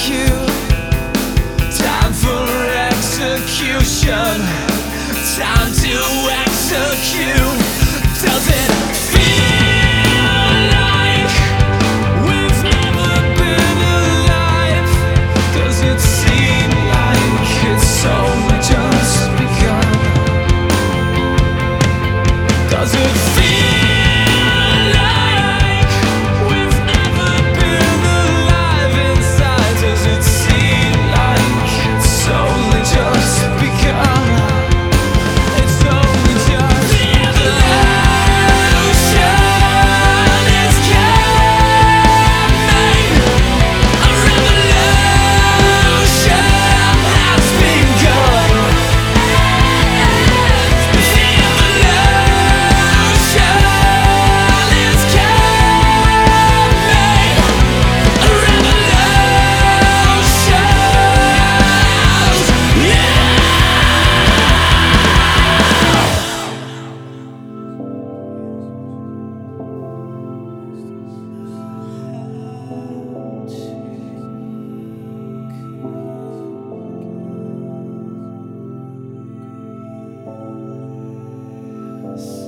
execute. Time for execution. Time to execute. Does it feel like we've never been alive? Does it seem like it's only just begun? Does it feel like we've never been alive inside? Does it seem like it's only just begun? It's only just the evolution is coming. A revolution has begun. The evolution is coming. A revolution.